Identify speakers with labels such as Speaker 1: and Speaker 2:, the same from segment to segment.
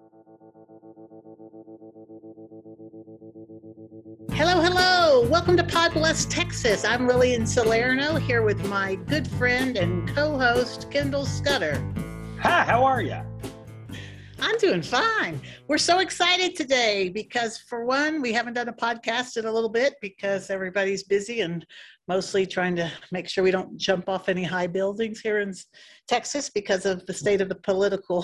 Speaker 1: Hello, hello. Welcome to Pod Bless, Texas. I'm Lillian Salerno here with my good friend and co-host, Kendall Scudder.
Speaker 2: Hi, how are you?
Speaker 1: I'm doing fine. We're so excited today because, for one, we haven't done a podcast in a little bit because everybody's busy and mostly trying to make sure we don't jump off any high buildings here in Texas because of the state of the political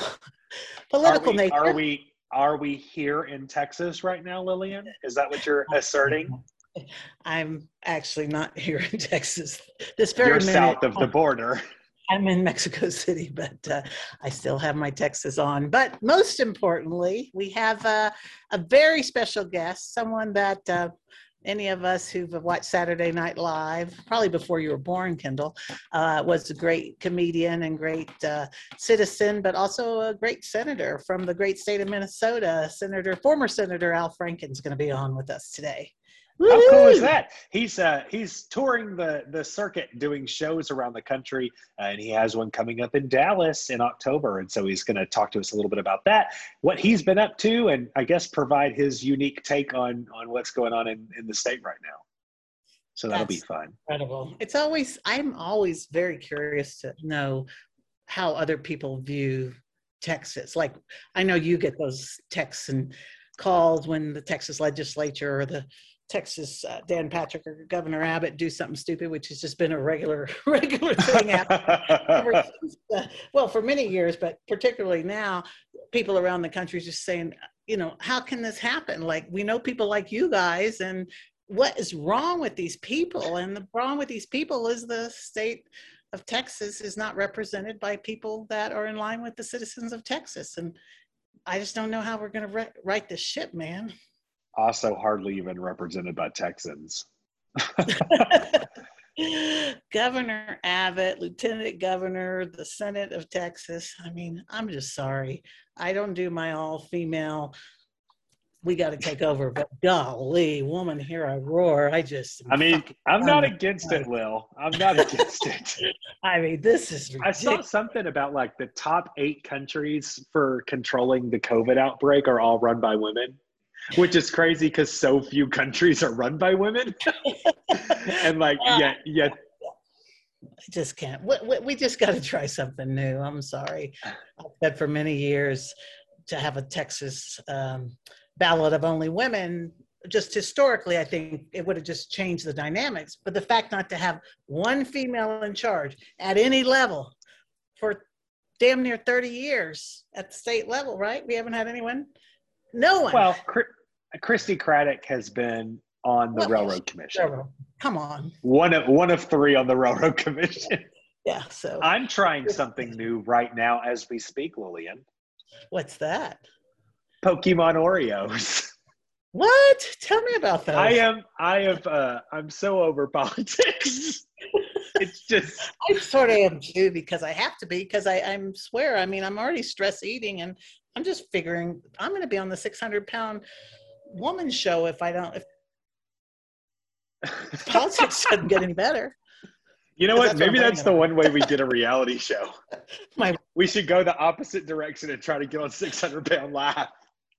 Speaker 1: nature.
Speaker 2: Are we here in Texas right now, Lillian? Is that what you're asserting?
Speaker 1: I'm actually not here in Texas.
Speaker 2: You're south of the border.
Speaker 1: I'm in Mexico City, but I still have my Texas on. But most importantly, we have a very special guest, someone that any of us who've watched Saturday Night Live, probably before you were born, Kendall, was a great comedian and great citizen, but also a great senator from the great state of Minnesota. Former Senator Al Franken's going to be on with us today.
Speaker 2: Woo-hoo! How cool is that? He's touring the circuit, doing shows around the country, and he has one coming up in Dallas in October. And so he's going to talk to us a little bit about that, what he's been up to, and I guess provide his unique take on what's going on in the state right now. So that'll be fun.
Speaker 1: Incredible. I'm always very curious to know how other people view Texas. Like, I know you get those texts and calls when the Texas legislature or the Texas Dan Patrick or Governor Abbott do something stupid, which has just been a regular thing well, for many years, but particularly now, people around the country just saying, how can this happen? Like, we know people like you guys, and what is wrong with these people? And the problem with these people is the state of Texas is not represented by people that are in line with the citizens of Texas. And I just don't know how we're going to right this ship, man.
Speaker 2: Also hardly even represented by Texans.
Speaker 1: Governor Abbott, Lieutenant Governor, the Senate of Texas. I mean, I'm just sorry. I don't do my all-female, we got to take over, but golly, woman, here I roar.
Speaker 2: I'm not against it, Lil. I'm not against it.
Speaker 1: I mean, this is ridiculous.
Speaker 2: I saw something about like the top 8 countries for controlling the COVID outbreak are all run by women. Which is crazy because so few countries are run by women. And yet.
Speaker 1: I just can't. We just got to try something new. I'm sorry. I've said for many years to have a Texas ballot of only women, just historically, I think it would have just changed the dynamics. But the fact not to have one female in charge at any level for damn near 30 years at the state level, right? We haven't had anyone. No one.
Speaker 2: Well, Christy Craddock has been on the Railroad Commission.
Speaker 1: Come on.
Speaker 2: One of 3 on the Railroad Commission.
Speaker 1: Yeah, so.
Speaker 2: I'm trying something new right now as we speak, Lillian.
Speaker 1: What's that?
Speaker 2: Pokemon Oreos.
Speaker 1: What? Tell me about those.
Speaker 2: I'm so over politics. It's just.
Speaker 1: I sort of am too, because I have to be, because I'm already stress eating, and I'm just figuring I'm going to be on the 600-pound woman show if politics doesn't get any better.
Speaker 2: You know what? Maybe that's the one way we did a reality show. We should go the opposite direction and try to get on 600-pound Live.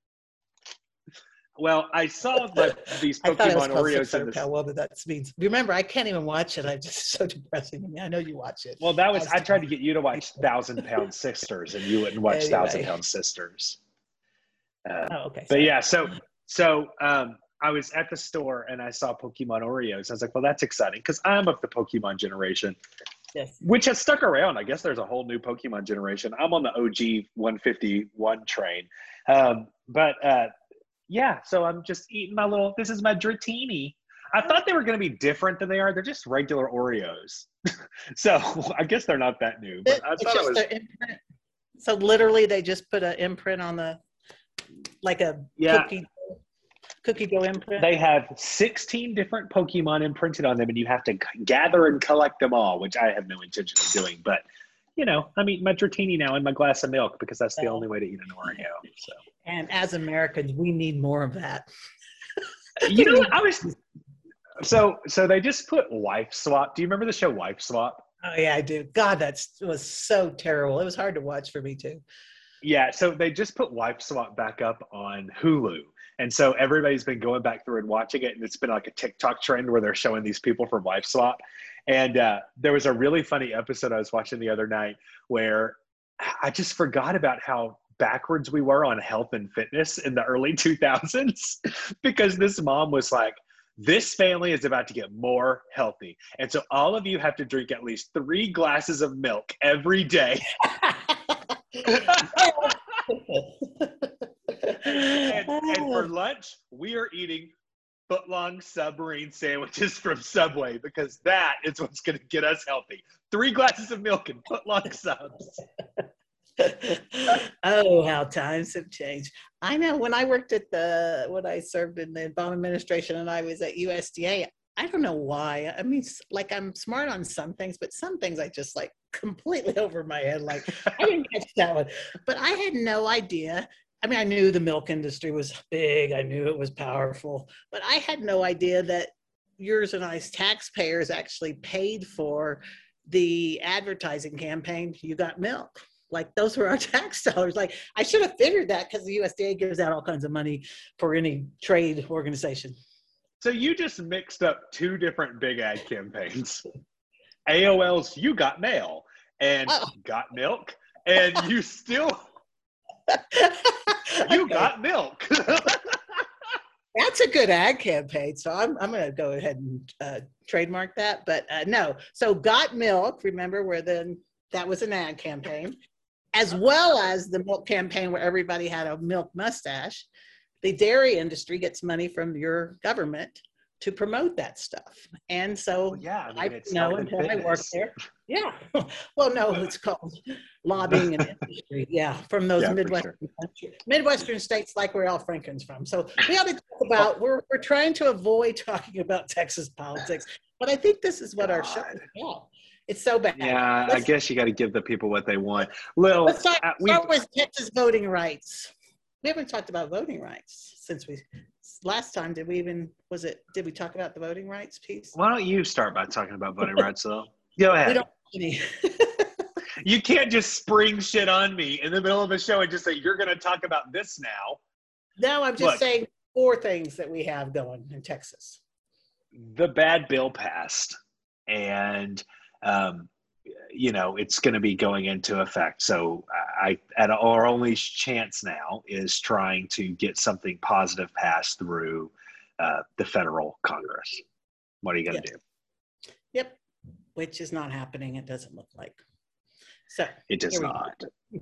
Speaker 2: Well, I saw these Pokemon Oreos in this.
Speaker 1: Well, that means. Remember, I can't even watch it. I'm just so depressing to me. I know you watch it.
Speaker 2: Well, I tried to get you to watch 1,000-Pound Sisters, and you wouldn't watch 1,000-Pound Sisters.
Speaker 1: Okay.
Speaker 2: But yeah, so I was at the store and I saw Pokemon Oreos. I was like, well, that's exciting because I'm of the Pokemon generation.
Speaker 1: Yes.
Speaker 2: Which has stuck around. I guess there's a whole new Pokemon generation. I'm on the OG 151 train. Yeah, so I'm just eating this is my Dratini. I thought they were going to be different than they are. They're just regular Oreos. So I guess they're not that new. But I thought it was.
Speaker 1: Imprint. So literally they just put an imprint on cookie dough imprint.
Speaker 2: They have 16 different Pokemon imprinted on them, and you have to gather and collect them all, which I have no intention of doing. But, I'm eating my Dratini now and my glass of milk because that's the only way to eat an Oreo. So.
Speaker 1: And as Americans, we need more of that.
Speaker 2: So they just put Wife Swap. Do you remember the show Wife Swap?
Speaker 1: Oh, yeah, I do. God, that was so terrible. It was hard to watch for me, too.
Speaker 2: Yeah, so they just put Wife Swap back up on Hulu. And so everybody's been going back through and watching it. And it's been like a TikTok trend where they're showing these people from Wife Swap. And there was a really funny episode I was watching the other night where I just forgot about how backwards we were on health and fitness in the early 2000s because this mom was like, this family is about to get more healthy. And so all of you have to drink at least 3 glasses of milk every day. and for lunch, we are eating footlong submarine sandwiches from Subway because that is what's going to get us healthy. 3 glasses of milk and footlong subs.
Speaker 1: Oh, how times have changed. I know when I worked when I served in the Obama administration and I was at USDA, I don't know why. I mean, like I'm smart on some things, but some things I just like completely over my head. Like I didn't catch that one, but I had no idea. I mean, I knew the milk industry was big. I knew it was powerful, but I had no idea that yours and I's taxpayers actually paid for the advertising campaign. You got milk. Like those were our tax dollars. Like I should have figured that because the USDA gives out all kinds of money for any trade organization.
Speaker 2: So you just mixed up 2 different big ad campaigns. AOL's You Got Mail and Got Milk, and you still you got milk.
Speaker 1: That's a good ad campaign. So I'm going to go ahead and trademark that. But no, so Got Milk, remember where that was an ad campaign, as well as the milk campaign where everybody had a milk mustache. The dairy industry gets money from your government to promote that stuff. And so I know until I work there. Yeah. Well, no, it's called lobbying and industry. Yeah. From those Midwestern states like where Al Franken's from. So we ought to talk about, we're trying to avoid talking about Texas politics, but I think this is what our show is about. It's so bad.
Speaker 2: Yeah, I guess you got to give the people what they want. Let's
Speaker 1: start with Texas voting rights. We haven't talked about voting rights since last time. Did we talk about the voting rights piece?
Speaker 2: Why don't you start by talking about voting rights though? Go ahead.
Speaker 1: We don't have any.
Speaker 2: You can't just spring shit on me in the middle of a show and just say, you're going to talk about this now.
Speaker 1: No, I'm just saying 4 things that we have going in Texas.
Speaker 2: The bad bill passed and, it's going to be going into effect. So our only chance now is trying to get something positive passed through the federal Congress. What are you going to do?
Speaker 1: Yep. Which is not happening. It doesn't look like. So
Speaker 2: it does not.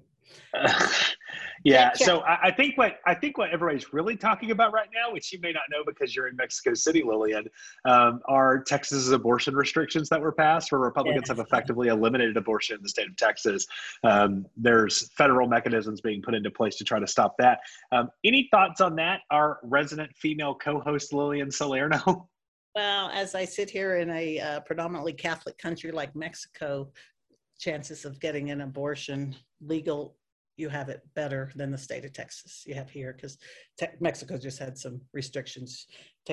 Speaker 2: Yeah. So I think what everybody's really talking about right now, which you may not know because you're in Mexico City, Lillian, are Texas's abortion restrictions that were passed, where Republicans have effectively eliminated abortion in the state of Texas. There's federal mechanisms being put into place to try to stop that. Any thoughts on that? Our resident female co-host, Lillian Salerno.
Speaker 1: Well, as I sit here in a predominantly Catholic country like Mexico, chances of getting an abortion legal, you have it better than the state of Texas you have here, because Mexico just had some restrictions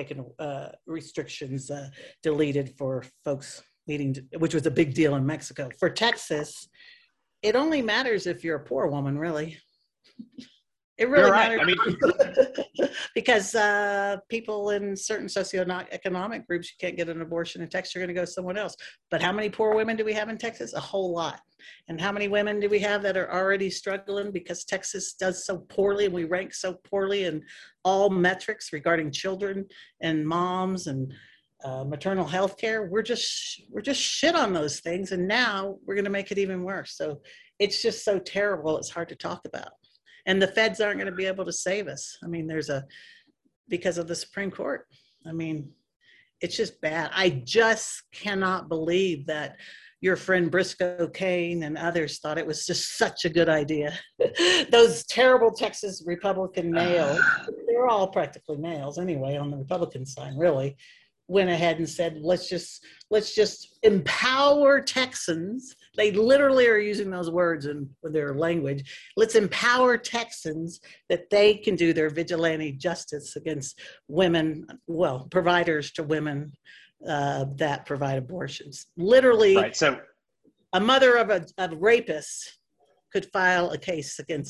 Speaker 1: deleted for folks needing to, which was a big deal in Mexico. For Texas, it only matters if you're a poor woman, really. It really matters. I mean, because people in certain socioeconomic groups, you can't get an abortion in Texas, you're going to go somewhere else. But how many poor women do we have in Texas? A whole lot. And how many women do we have that are already struggling because Texas does so poorly and we rank so poorly in all metrics regarding children and moms and maternal health care? We're just shit on those things. And now we're going to make it even worse. So it's just so terrible. It's hard to talk about. And the feds aren't going to be able to save us. I mean, because of the Supreme Court. I mean, it's just bad. I just cannot believe that your friend Briscoe Cain and others thought it was just such a good idea. Those terrible Texas Republican males, they're all practically males anyway on the Republican side, really, went ahead and said, let's just empower Texans. They literally are using those words in their language. Let's empower Texans that they can do their vigilante justice against women, well, providers to women that provide abortions. Literally,
Speaker 2: right. So
Speaker 1: a mother of a rapist could file a case against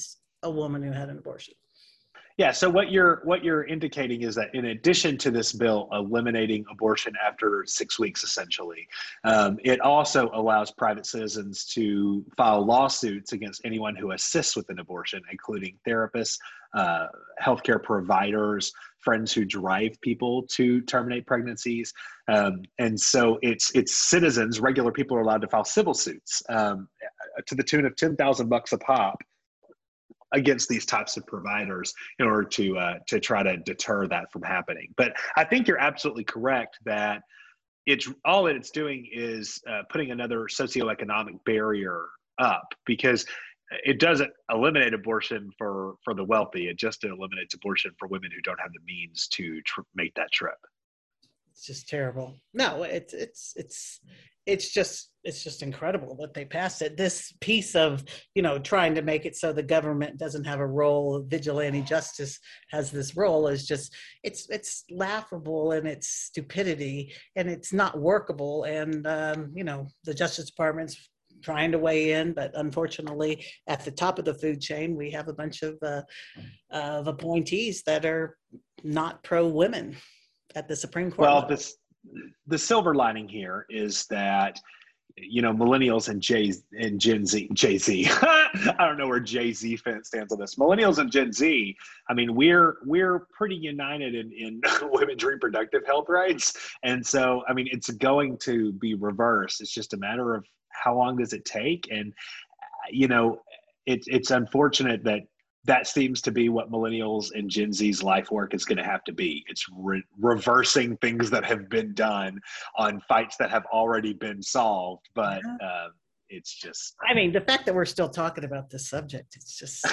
Speaker 1: a woman who had an abortion.
Speaker 2: Yeah. So what you're indicating is that in addition to this bill eliminating abortion after 6 weeks, essentially, it also allows private citizens to file lawsuits against anyone who assists with an abortion, including therapists, healthcare providers, friends who drive people to terminate pregnancies, and so it's citizens, regular people, are allowed to file civil suits to the tune of $10,000 a pop against these types of providers in order to try to deter that from happening. But I think you're absolutely correct that it's all that it's doing is putting another socioeconomic barrier up, because it doesn't eliminate abortion for the wealthy. It just eliminates abortion for women who don't have the means to make that trip.
Speaker 1: It's just terrible. No, it's just incredible that they passed it. This piece of, trying to make it so the government doesn't have a role, vigilante justice has this role, is just, it's laughable, and it's stupidity, and it's not workable. And, the Justice Department's trying to weigh in, but unfortunately at the top of the food chain, we have a bunch of appointees that are not pro-women at the Supreme Court.
Speaker 2: Well, the silver lining here is that, millennials and Gen Z, Jay-Z, I don't know where Jay-Z stands on this. Millennials and Gen Z, I mean, we're pretty united in women's reproductive health rights. And so, I mean, it's going to be reversed. It's just a matter of how long does it take? And, it's unfortunate that seems to be what millennials and Gen Z's life work is going to have to be. It's reversing things that have been done on fights that have already been solved. But it's just,
Speaker 1: I mean, the fact that we're still talking about this subject, it's just,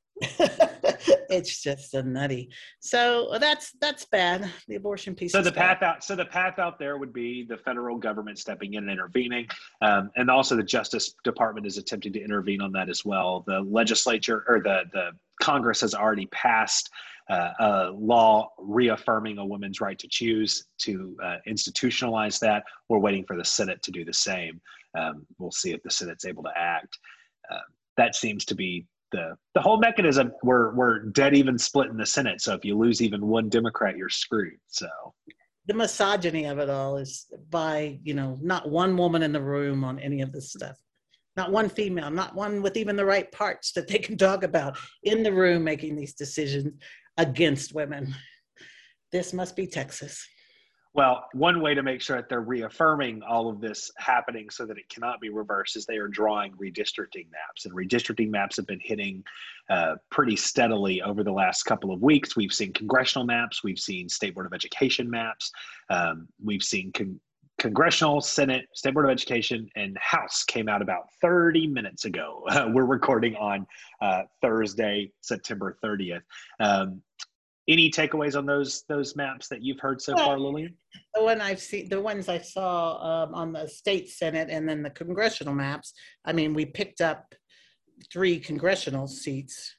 Speaker 1: it's just a nutty. So that's bad. The abortion piece.
Speaker 2: So the path out there would be the federal government stepping in and intervening, and also the Justice Department is attempting to intervene on that as well. The legislature, or the Congress, has already passed a law reaffirming a woman's right to choose, to institutionalize that. We're waiting for the Senate to do the same. We'll see if the Senate's able to act. That seems to be the whole mechanism. We're dead even split in the Senate. So if you lose even one Democrat, you're screwed. So
Speaker 1: the misogyny of it all is by, not one woman in the room on any of this stuff. Not one female, not one with even the right parts that they can talk about in the room making these decisions against women. This must be Texas.
Speaker 2: Well, one way to make sure that they're reaffirming all of this happening so that it cannot be reversed is they are drawing redistricting maps. And redistricting maps have been hitting pretty steadily over the last couple of weeks. We've seen congressional maps. We've seen State Board of Education maps. We've seen Congressional, Senate, State Board of Education, and House came out about 30 minutes ago. We're recording on Thursday, September 30th. Any takeaways on those maps that you've heard so far, Lillian?
Speaker 1: The ones I saw on the state Senate and then the congressional maps. I mean, we picked up 2 or 3 congressional seats.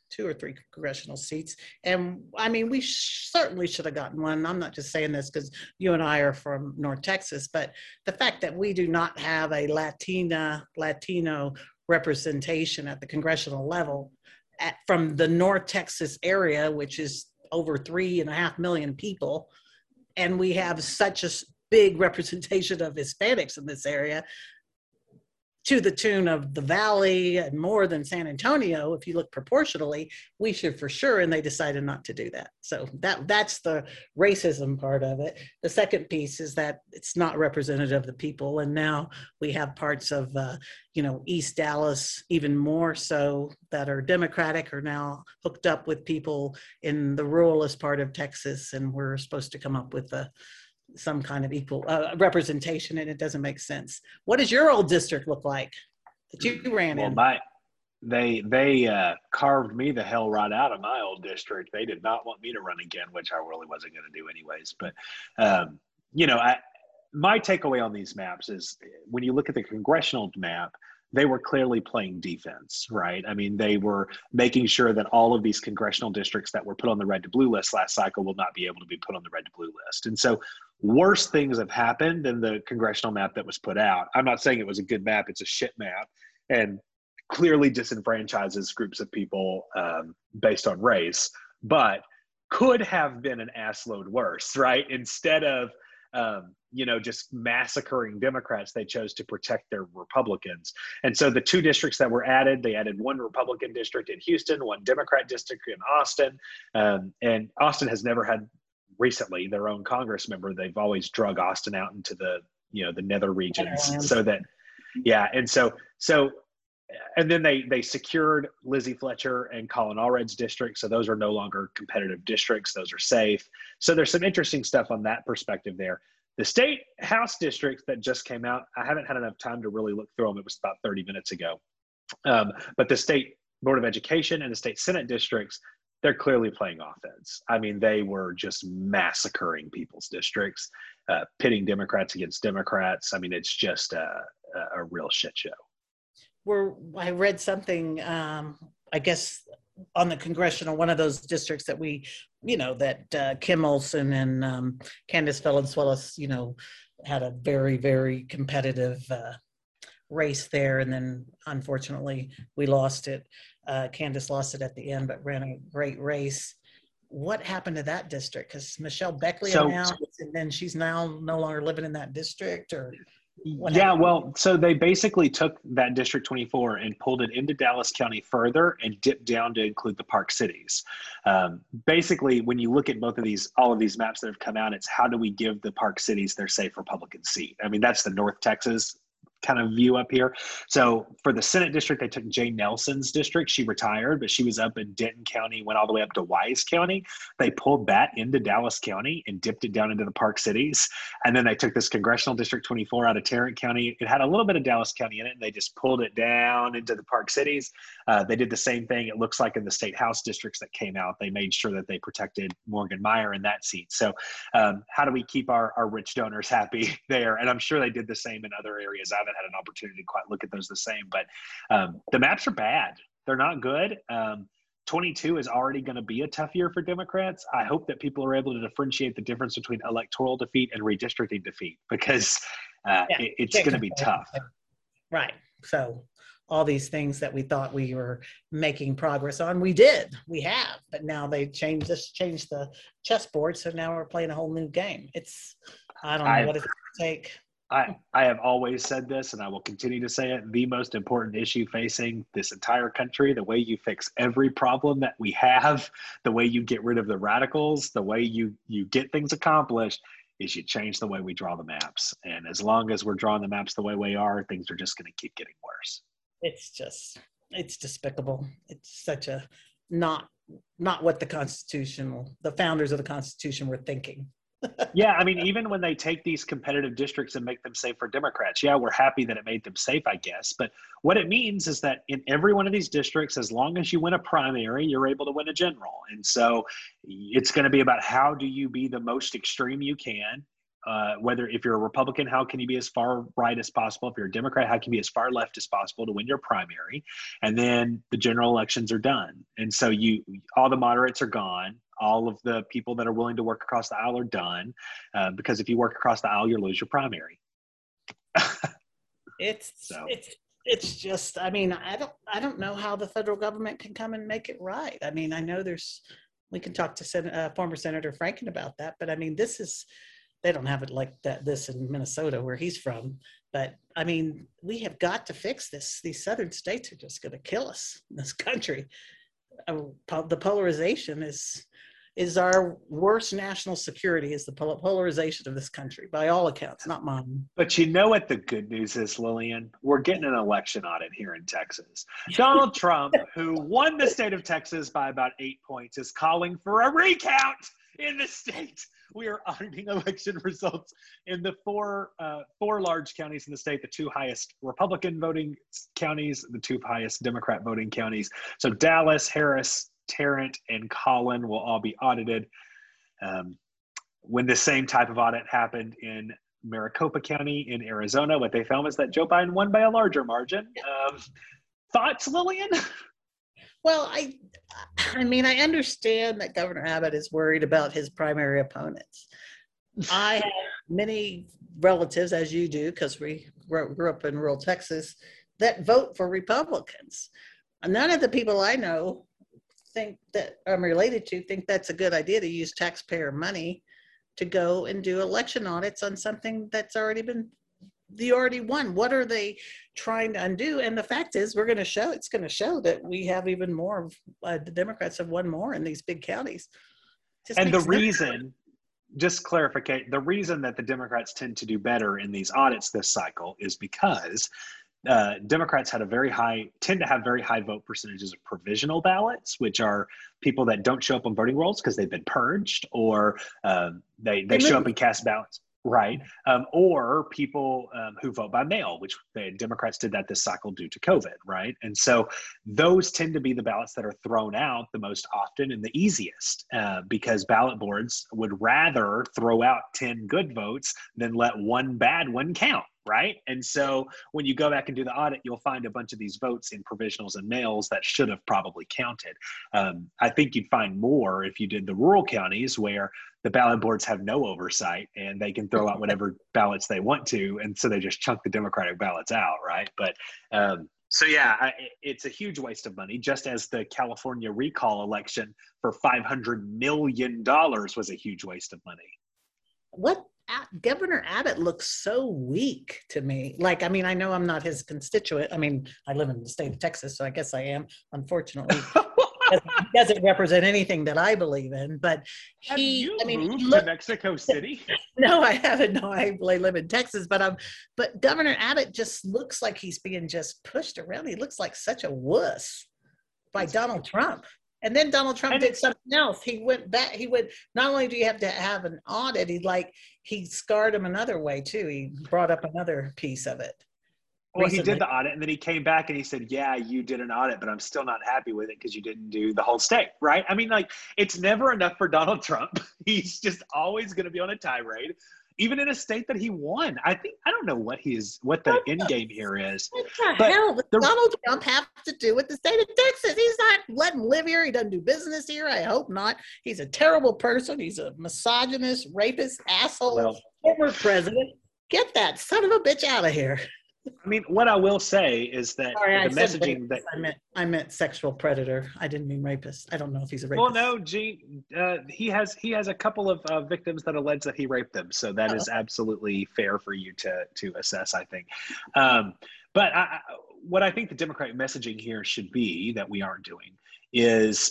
Speaker 1: And I mean, we certainly should have gotten one. I'm not just saying this because you and I are from North Texas, but the fact that we do not have a Latino representation at the congressional level from the North Texas area, which is over 3.5 million people, and we have such a big representation of Hispanics in this area, to the tune of the Valley and more than San Antonio, if you look proportionally, we should for sure, and they decided not to do that. So that's the racism part of it. The second piece is that it's not representative of the people, and now we have parts of East Dallas, even more so, that are Democratic, are now hooked up with people in the ruralist part of Texas, and we're supposed to come up with some kind of equal representation, and it doesn't make sense. What does your old district look like that you ran in?
Speaker 2: They carved me the hell right out of my old district. They did not want me to run again, which I really wasn't going to do anyways. But my takeaway on these maps is, when you look at the congressional map, they were clearly playing defense, right? I mean, they were making sure that all of these congressional districts that were put on the red to blue list last cycle will not be able to be put on the red to blue list. And so worse things have happened than the congressional map that was put out. I'm not saying it was a good map. It's a shit map. And clearly disenfranchises groups of people based on race, but could have been an assload worse, right? Instead of just massacring Democrats, they chose to protect their Republicans. And so the 2 districts that were added, they added 1 Republican district in Houston, 1 Democrat district in Austin. And Austin has never had recently their own Congress member. They've always drug Austin out into the nether regions so that, and then they secured Lizzie Fletcher and Colin Allred's district. So those are no longer competitive districts. Those are safe. So there's some interesting stuff on that perspective there. The state house districts that just came out, I haven't had enough time to really look through them. It was about 30 minutes ago. But the state Board of Education and the state Senate districts, they're clearly playing offense. I mean, they were just massacring people's districts, pitting Democrats against Democrats. I mean, it's just a real shit show.
Speaker 1: I read something, I guess, on the congressional, one of those districts that that Kim Olson and Candace Valenzuela, had a very, very competitive race there. And then unfortunately we lost it. Candace lost it at the end, but ran a great race. What happened to that district? Because Michelle Beckley announced, and then she's now no longer living in that district, or
Speaker 2: so they basically took that District 24 and pulled it into Dallas County further and dipped down to include the Park Cities. Basically, when you look at all of these maps that have come out, it's how do we give the Park Cities their safe Republican seat? I mean, that's the North Texas kind of view up here. So for the Senate district, they took Jay Nelson's district. She retired, but she was up in Denton County, went all the way up to Wise County. They pulled that into Dallas County and dipped it down into the Park Cities. And then they took this congressional district 24 out of Tarrant County. It had a little bit of Dallas County in it, and they just pulled it down into the Park Cities. They did the same thing, it looks like, in the state house districts that came out. They made sure that they protected Morgan Meyer in that seat. So how do we keep our rich donors happy there? And I'm sure they did the same in other areas. I haven't had an opportunity to quite look at those the same, but the maps are bad. They're not good. 22 is already going to be a tough year for Democrats. I hope that people are able to differentiate the difference between electoral defeat and redistricting defeat, because it's going to be tough.
Speaker 1: Right. So all these things that we thought we were making progress on, we have, but now they changed the chessboard. So now we're playing a whole new game. I don't know what it's going to take.
Speaker 2: I have always said this, and I will continue to say it, the most important issue facing this entire country, the way you fix every problem that we have, the way you get rid of the radicals, the way you get things accomplished, is you change the way we draw the maps. And as long as we're drawing the maps the way we are, things are just going to keep getting worse.
Speaker 1: It's despicable. It's such a not what the founders of the Constitution were thinking.
Speaker 2: Yeah, I mean, even when they take these competitive districts and make them safe for Democrats, yeah, we're happy that it made them safe, I guess. But what it means is that in every one of these districts, as long as you win a primary, you're able to win a general. And so it's going to be about how do you be the most extreme you can. If you're a Republican, how can you be as far right as possible? If you're a Democrat, how can you be as far left as possible to win your primary? And then the general elections are done. And so all the moderates are gone. All of the people that are willing to work across the aisle are done, because if you work across the aisle, you lose your primary.
Speaker 1: It's just, I mean, I don't know how the federal government can come and make it right. I mean, I know we can talk to former Senator Franken about that, but I mean, they don't have it like this in Minnesota where he's from. But I mean, we have got to fix this. These southern states are just going to kill us in this country. The polarization is our worst national security, is the polarization of this country, by all accounts, not mine.
Speaker 2: But you know what the good news is, Lillian? We're getting an election audit here in Texas. Donald Trump, who won the state of Texas by about 8 points, is calling for a recount in the state. We are auditing election results in the four large counties in the state, the 2 highest Republican voting counties, the 2 highest Democrat voting counties. So Dallas, Harris, Tarrant, and Collin will all be audited. When the same type of audit happened in Maricopa County in Arizona, what they found was that Joe Biden won by a larger margin. Thoughts, Lillian?
Speaker 1: Well, I mean, I understand that Governor Abbott is worried about his primary opponents. I have many relatives, as you do, because we grew up in rural Texas, that vote for Republicans. None of the people I know think that I'm related to think that's a good idea to use taxpayer money to go and do election audits on something that's already been, you already won. What are they trying to undo? And the fact is, it's going to show that we have even more, the Democrats have won more in these big counties.
Speaker 2: And the reason, just clarify, the reason that the Democrats tend to do better in these audits this cycle is because Democrats tend to have very high vote percentages of provisional ballots, which are people that don't show up on voting rolls because they've been purged, or they show up and cast ballots, right? Or people who vote by mail, which the Democrats did that this cycle due to COVID, right? And so those tend to be the ballots that are thrown out the most often and the easiest, because ballot boards would rather throw out 10 good votes than let one bad one count. Right. And so when you go back and do the audit, you'll find a bunch of these votes in provisionals and mails that should have probably counted. I think you'd find more if you did the rural counties where the ballot boards have no oversight and they can throw out whatever ballots they want to. And so they just chunk the Democratic ballots out. Right. But so, yeah, it's a huge waste of money, just as the California recall election for $500 million was a huge waste of money.
Speaker 1: What? Governor Abbott looks so weak to me. Like, I mean, I know I'm not his constituent. I mean, I live in the state of Texas, so I guess I am, unfortunately. He doesn't represent anything that I believe in, but
Speaker 2: he moved to Mexico City?
Speaker 1: No, I haven't. No, I live in Texas, but Governor Abbott just looks like he's being just pushed around. He looks like such a wuss by Donald Trump. And then Donald Trump did something else. He went back. Not only do you have to have an audit, he scarred him another way too. He brought up another piece of it.
Speaker 2: Well, recently. He did the audit and then he came back and he said, yeah, you did an audit, but I'm still not happy with it because you didn't do the whole state, right? I mean, like, it's never enough for Donald Trump. He's just always going to be on a tirade. Even in a state that he won. I don't know what the end game here is.
Speaker 1: What the hell does Donald Trump have to do with the state of Texas? He's not letting him live here. He doesn't do business here. I hope not. He's a terrible person. He's a misogynist, rapist, asshole, former president. Get that son of a bitch out of here.
Speaker 2: I mean, what I will say is that the messaging that
Speaker 1: I meant sexual predator. I didn't mean rapist. I don't know if he's a rapist.
Speaker 2: Well, no, Gene, he has a couple of victims that allege that he raped them, so that is absolutely fair for you to assess, I think. But what I think the Democratic messaging here should be that we aren't doing is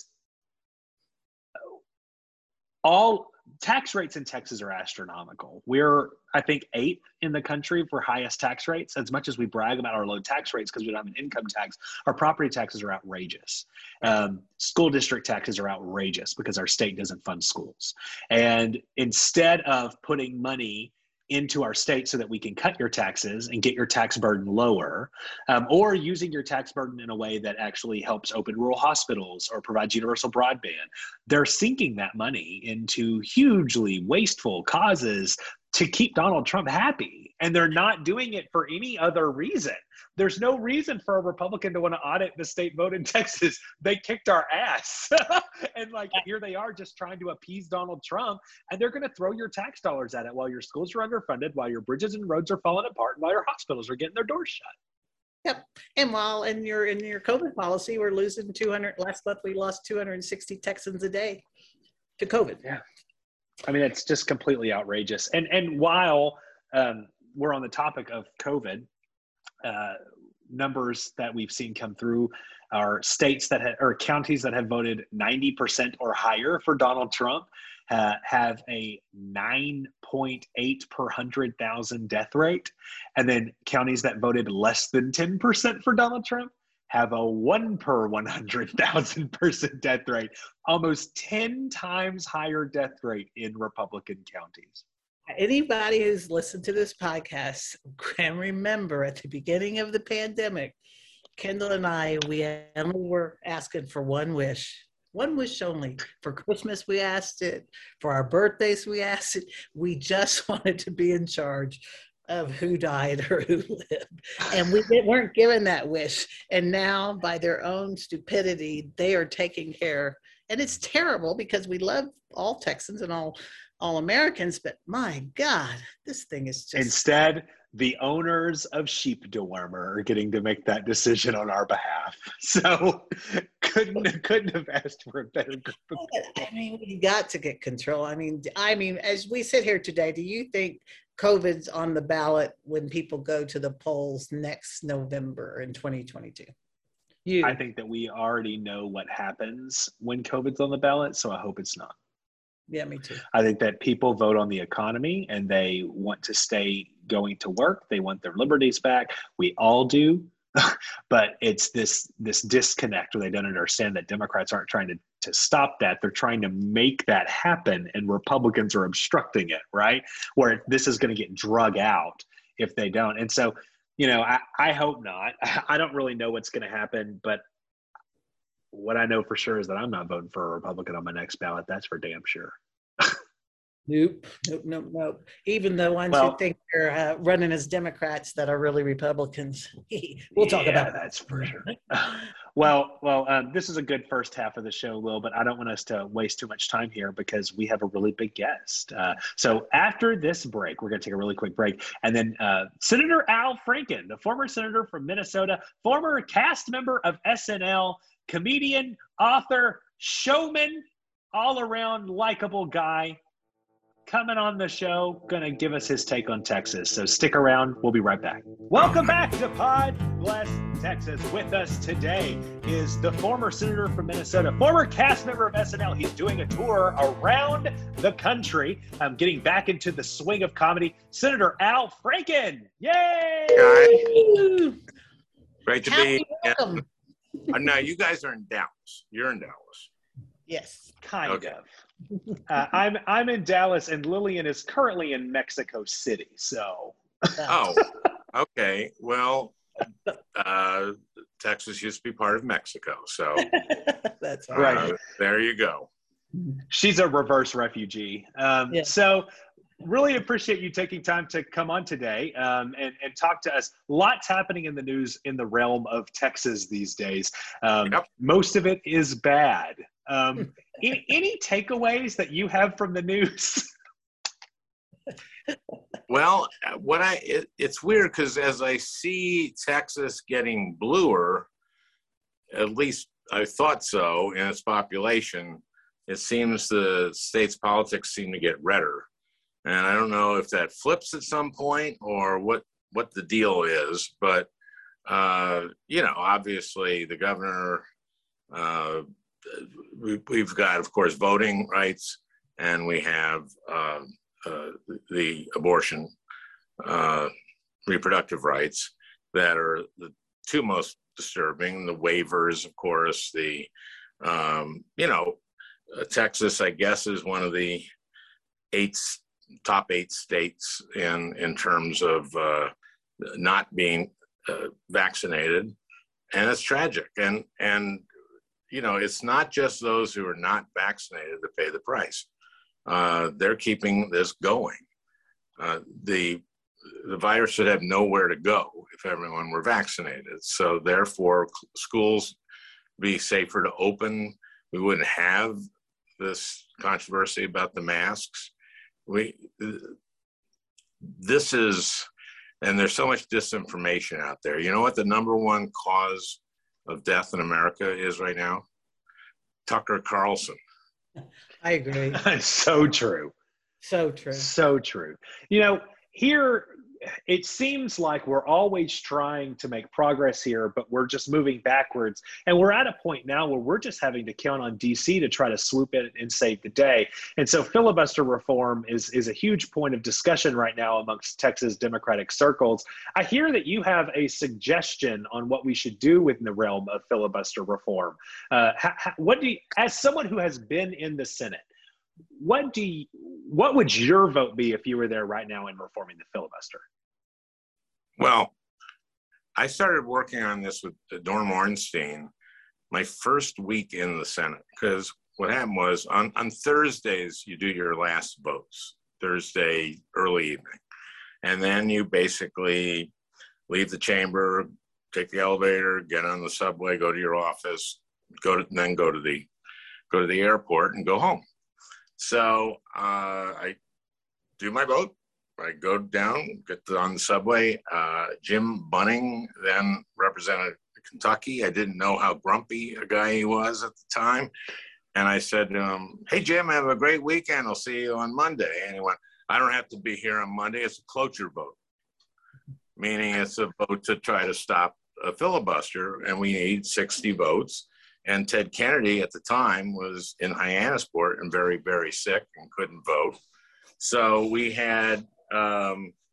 Speaker 2: all tax rates in Texas are astronomical. We're, I think, 8th in the country for highest tax rates. As much as we brag about our low tax rates because we don't have an income tax, our property taxes are outrageous. School district taxes are outrageous because our state doesn't fund schools. And instead of putting money into our state so that we can cut your taxes and get your tax burden lower, or using your tax burden in a way that actually helps open rural hospitals or provides universal broadband, they're sinking that money into hugely wasteful causes to keep Donald Trump happy. And they're not doing it for any other reason. There's no reason for a Republican to want to audit the state vote in Texas. They kicked our ass. And here they are just trying to appease Donald Trump. And they're going to throw your tax dollars at it while your schools are underfunded, while your bridges and roads are falling apart, and while your hospitals are getting their doors shut.
Speaker 1: Yep. And while in your COVID policy, we're losing 200. Last month, we lost 260 Texans a day to COVID.
Speaker 2: Yeah. I mean, it's just completely outrageous. And while we're on the topic of COVID, numbers that we've seen come through are states or counties that have voted 90% or higher for Donald Trump have a 9.8 per 100,000 death rate. And then counties that voted less than 10% for Donald Trump have a 1 per 100,000 person death rate, almost 10 times higher death rate in Republican counties.
Speaker 1: Anybody who's listened to this podcast can remember at the beginning of the pandemic, Kendall and I, we only were asking for one wish only. For Christmas, we asked it. For our birthdays, we asked it. We just wanted to be in charge of who died or who lived. And we weren't given that wish. And now, by their own stupidity, they are taking care. And it's terrible because we love all Texans and all Americans, but my God, this thing is just...
Speaker 2: Instead, the owners of sheep dewormer are getting to make that decision on our behalf. So couldn't have asked for a better group of people.
Speaker 1: I mean, we got to get control. I mean, as we sit here today, do you think COVID's on the ballot when people go to the polls next November in 2022?
Speaker 2: I think that we already know what happens when COVID's on the ballot, so I hope it's not.
Speaker 1: Yeah, me too.
Speaker 2: I think that people vote on the economy and they want to stay going to work. They want their liberties back. We all do. But it's this disconnect where they don't understand that Democrats aren't trying to stop that. They're trying to make that happen, and Republicans are obstructing it, right? Where this is going to get drug out if they don't. And so, I hope not. I don't really know what's going to happen, but what I know for sure is that I'm not voting for a Republican on my next ballot. That's for damn sure.
Speaker 1: Nope. Even the ones who think they're running as Democrats that are really Republicans. We'll talk about that.
Speaker 2: That's for sure. Well, this is a good first half of the show, Will, but I don't want us to waste too much time here because we have a really big guest. So after this break, we're going to take a really quick break. And then Senator Al Franken, the former senator from Minnesota, former cast member of SNL, comedian, author, showman, all-around likable guy, coming on the show, going to give us his take on Texas. So stick around. We'll be right back. Welcome back to Pod Bless Texas. With us today is the former senator from Minnesota, former cast member of SNL. He's doing a tour around the country. Getting back into the swing of comedy, Senator Al Franken. Yay!
Speaker 3: Guys, great to be here.
Speaker 1: Welcome.
Speaker 3: No, you guys are in Dallas. You're in Dallas.
Speaker 1: Yes.
Speaker 2: Kind
Speaker 3: Okay.
Speaker 2: of. I'm in Dallas, and Lillian is currently in Mexico City. So.
Speaker 3: Oh, okay. Well, Texas used to be part of Mexico, so
Speaker 1: That's
Speaker 2: right.
Speaker 3: There you go.
Speaker 2: She's a reverse refugee.
Speaker 1: Yeah.
Speaker 2: So really appreciate you taking time to come on today and talk to us. Lots happening in the news in the realm of Texas these days.
Speaker 3: Yep.
Speaker 2: Most of it is bad. Any takeaways that you have from the news?
Speaker 3: Well, it's weird because as I see Texas getting bluer, at least I thought so, in its population, it seems the state's politics seem to get redder. And I don't know if that flips at some point or what the deal is, but obviously the governor, we've got, of course, voting rights, and we have the abortion, reproductive rights that are the two most disturbing. The waivers, of course, Texas, I guess, is one of the top 8 states in terms of not being vaccinated, and it's tragic. And it's not just those who are not vaccinated that pay the price. They're keeping this going. The virus should have nowhere to go if everyone were vaccinated. So therefore, schools be safer to open. We wouldn't have this controversy about the masks. And there's so much disinformation out there. You know what the number one cause of death in America is right now? Tucker Carlson.
Speaker 1: I agree.
Speaker 2: So true.
Speaker 1: So true.
Speaker 2: So true. Here it seems like we're always trying to make progress here, but we're just moving backwards. And we're at a point now where we're just having to count on DC to try to swoop in and save the day. And so filibuster reform is a huge point of discussion right now amongst Texas Democratic circles. I hear that you have a suggestion on what we should do within the realm of filibuster reform. As someone who has been in the Senate, what would your vote be if you were there right now in reforming the filibuster?
Speaker 3: Well, I started working on this with Norm Ornstein my first week in the Senate, because what happened was on Thursdays, you do your last votes, Thursday early evening. And then you basically leave the chamber, take the elevator, get on the subway, go to your office, go to the airport and go home. So I do my vote, I go down, on the subway. Jim Bunning then represented Kentucky. I didn't know how grumpy a guy he was at the time. And I said, hey, Jim, have a great weekend. I'll see you on Monday. And he went, I don't have to be here on Monday. It's a cloture vote, meaning it's a vote to try to stop a filibuster. And we need 60 votes. And Ted Kennedy at the time was in Hyannisport and very, very sick and couldn't vote. So we had, I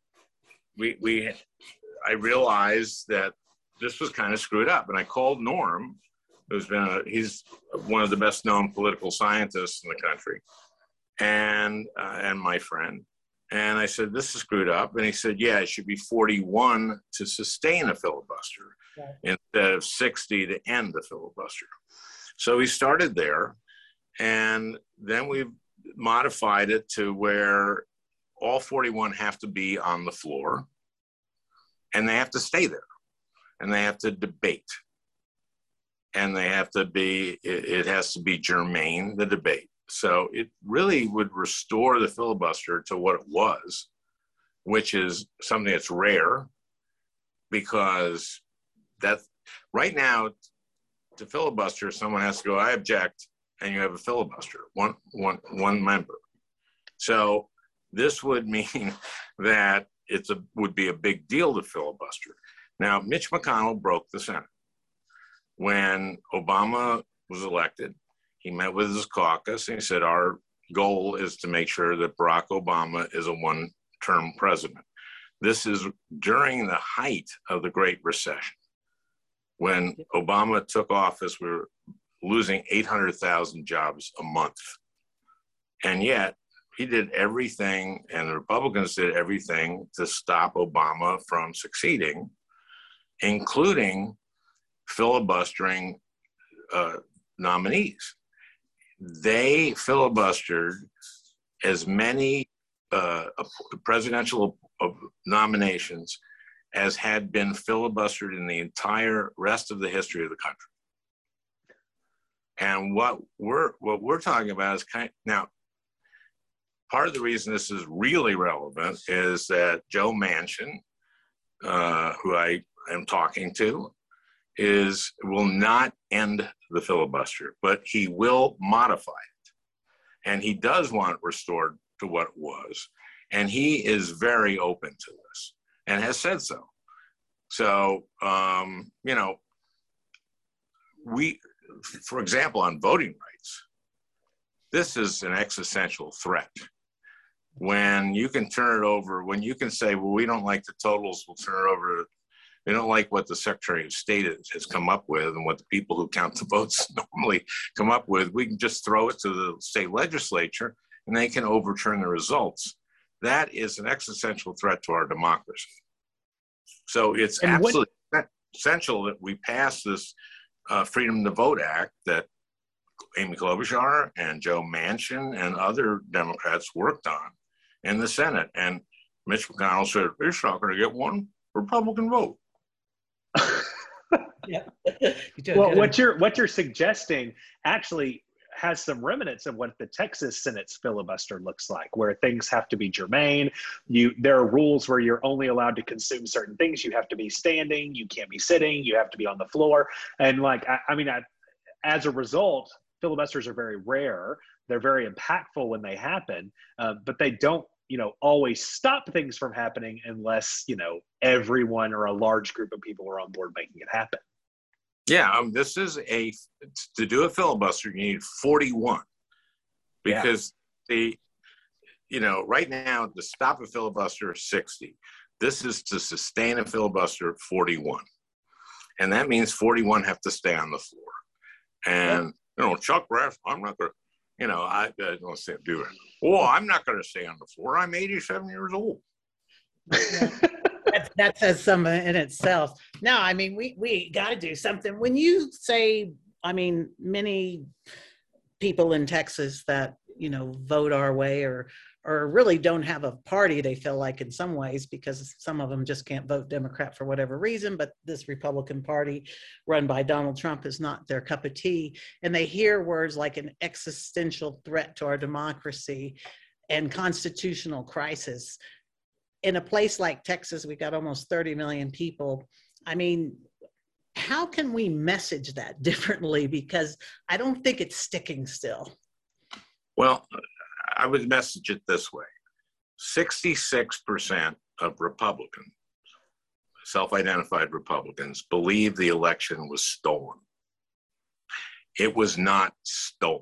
Speaker 3: realized that this was kind of screwed up. And I called Norm, he's one of the best known political scientists in the country, and my friend. And I said, this is screwed up. And he said, yeah, it should be 41 to sustain a filibuster instead of 60 to end the filibuster. So we started there, and then we modified it to where all 41 have to be on the floor, and they have to stay there, and they have to debate. And they have to be, it has to be germane, the debate. So it really would restore the filibuster to what it was, which is something that's rare, because right now, to filibuster, someone has to go, I object, and you have a filibuster, one member. So this would mean that would be a big deal to filibuster. Now, Mitch McConnell broke the Senate. When Obama was elected, he met with his caucus and he said, our goal is to make sure that Barack Obama is a one-term president. This is during the height of the Great Recession. When Obama took office, we were losing 800,000 jobs a month. And yet he did everything, and the Republicans did everything to stop Obama from succeeding, including filibustering nominees. They filibustered as many presidential nominations as had been filibustered in the entire rest of the history of the country. And what we're talking about is now, part of the reason this is really relevant is that Joe Manchin, who I am talking to, will not end the filibuster, but he will modify it. And he does want it restored to what it was. And he is very open to this and has said so. So, for example, on voting rights, this is an existential threat. When you can turn it over, when you can say, well, we don't like the totals, we'll turn it over. We don't like what the Secretary of State has come up with and what the people who count the votes normally come up with. We can just throw it to the state legislature and they can overturn the results. That is an existential threat to our democracy. So it's absolutely essential that we pass this Freedom to Vote Act that Amy Klobuchar and Joe Manchin and other Democrats worked on in the Senate. And Mitch McConnell said, it's not going to get one Republican vote.
Speaker 2: Yeah. Well, what you're suggesting actually has some remnants of what the Texas Senate's filibuster looks like, where things have to be germane. There are rules where you're only allowed to consume certain things. You have to be standing, you can't be sitting, you have to be on the floor. And as a result, filibusters are very rare. They're very impactful when they happen, but they don't, always stop things from happening unless, everyone or a large group of people are on board making it happen.
Speaker 3: Yeah, this is to do a filibuster, you need 41 because right now to stop a filibuster is 60. This is to sustain a filibuster at 41. And that means 41 have to stay on the floor. And, Chuck Brass, I'm not going to, I don't say do it. Oh, I'm not going to stay on the floor. I'm 87 years old.
Speaker 1: That says something in itself. No, we got to do something. When you say, many people in Texas that, vote our way or really don't have a party, they feel like in some ways, because some of them just can't vote Democrat for whatever reason, but this Republican Party run by Donald Trump is not their cup of tea. And they hear words like an existential threat to our democracy and constitutional crisis. in a place like Texas, we've got almost 30 million people. I mean, how can we message that differently? Because I don't think it's sticking still.
Speaker 3: Well, I would message it this way. 66% of Republicans, self-identified Republicans, believe the election was stolen. It was not stolen.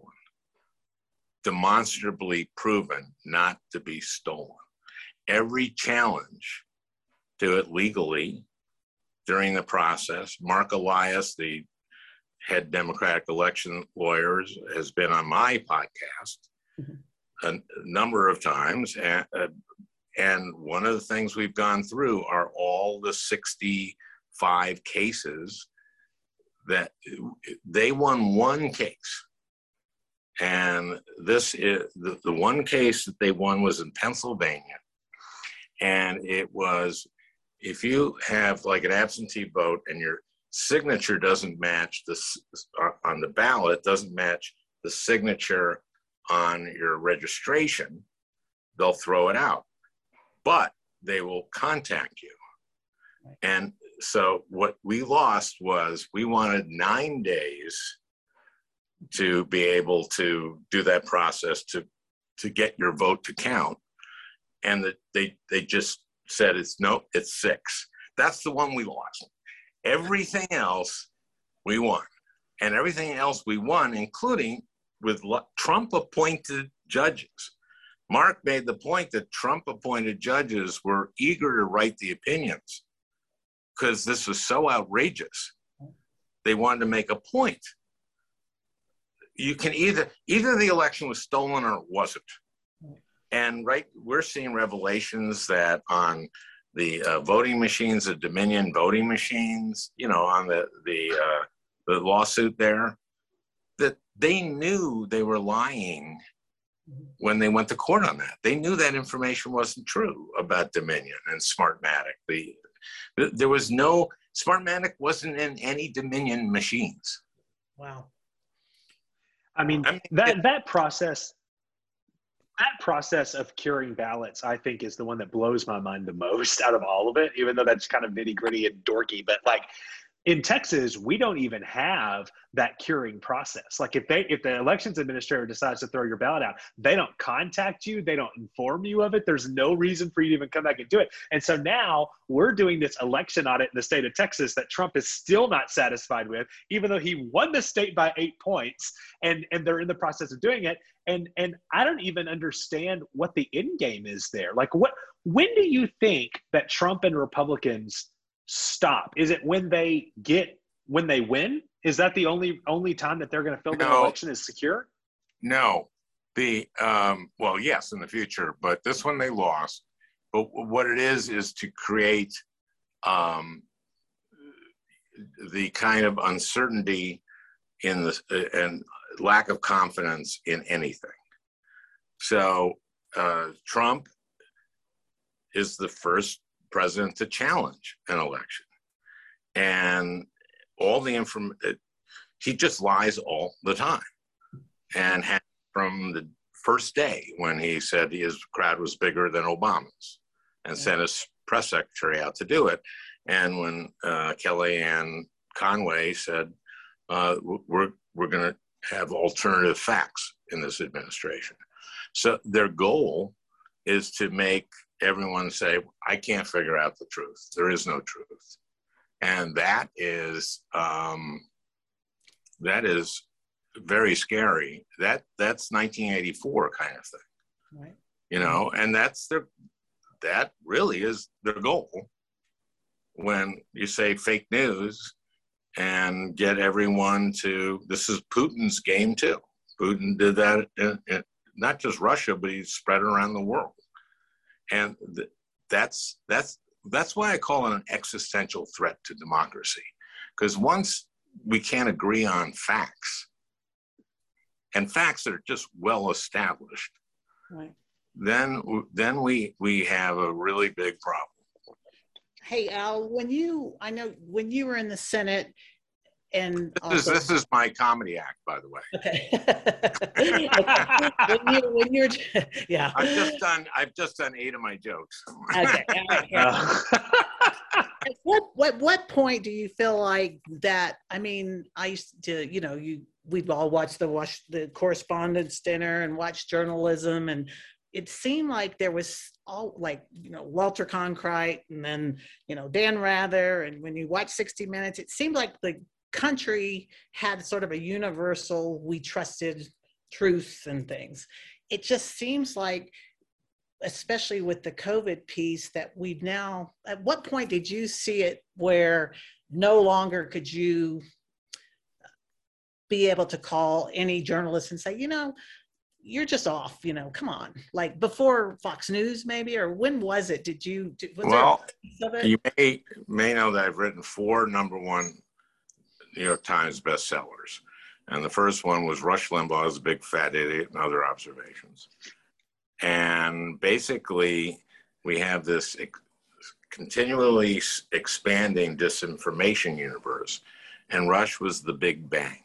Speaker 3: Demonstrably proven not to be stolen. Every challenge to it legally during the process, Mark Elias, the head Democratic election lawyers, has been on my podcast a number of times. And one of the things we've gone through are all the 65 cases that they won one case. And this is the one case that they won was in Pennsylvania. And it was, if you have like an absentee vote and your signature doesn't match this on the ballot, doesn't match the signature on your registration, they'll throw it out. But they will contact you. And so what we lost was we wanted 9 days to be able to do that process to get your vote to count. And that they just said, it's 6. That's the one we lost. Everything else we won. And everything else we won, including with Trump appointed judges. Mark made the point that Trump appointed judges were eager to write the opinions because this was so outrageous. They wanted to make a point. You can either the election was stolen or it wasn't. And we're seeing revelations that on the voting machines, the Dominion voting machines, on the lawsuit there, that they knew they were lying when they went to court on that. They knew that information wasn't true about Dominion and Smartmatic. There was no, Smartmatic wasn't in any Dominion machines.
Speaker 1: Wow.
Speaker 2: I mean, that process of curing ballots, I think, is the one that blows my mind the most out of all of it, even though that's kind of nitty gritty and dorky. But like in Texas, we don't even have that curing process. Like if the elections administrator decides to throw your ballot out, they don't contact you. They don't inform you of it. There's no reason for you to even come back and do it. And so now we're doing this election audit in the state of Texas that Trump is still not satisfied with, even though he won the state by 8 points, and they're in the process of doing it. And I don't even understand what the end game is there. Like when do you think that Trump and Republicans stop? Is it when they win? Is that the only time that they're going to feel the election is secure?
Speaker 3: No. Well, yes, in the future, but this one they lost. But what it is to create the kind of uncertainty and lack of confidence in anything. So Trump is the first president to challenge an election, and all the information, he just lies all the time, and from the first day when he said his crowd was bigger than Obama's, and sent his press secretary out to do it, and when Kellyanne Conway said we're going to have alternative facts in this administration. So their goal is to make everyone say, I can't figure out the truth. There is no truth. And that is very scary. That's 1984 kind of thing. Right. And that really is their goal. When you say fake news and get everyone to, this is Putin's game too. Putin did that in not just Russia, but he spread it around the world. And that's why I call it an existential threat to democracy. Because once we can't agree on facts, and facts that are just well established, right, then we have a really big problem.
Speaker 1: Hey, Al, when you were in the Senate, and
Speaker 3: This is
Speaker 1: also
Speaker 3: this is my comedy act, by the way.
Speaker 1: okay. Okay. When you're yeah.
Speaker 3: I've just done 8 of my jokes.
Speaker 1: Okay. All right. Yeah. At what point do you feel like that? I mean, I used to, we've all watched the Correspondents' Dinner and watched journalism, and it seemed like there was all like, Walter Cronkite and then, Dan Rather, and when you watch 60 Minutes, it seemed like the country had sort of a universal, we trusted truth and things. It just seems like, especially with the COVID piece, that we've now, at what point did you see it where no longer could you be able to call any journalist and say, you're just off, come on, like before Fox News maybe, or when was it?
Speaker 3: Well, you may know that I've written 4 #1 New York Times bestsellers. And the first one was Rush Limbaugh's Big Fat Idiot and Other Observations. And basically, we have this continually expanding disinformation universe. And Rush was the Big Bang.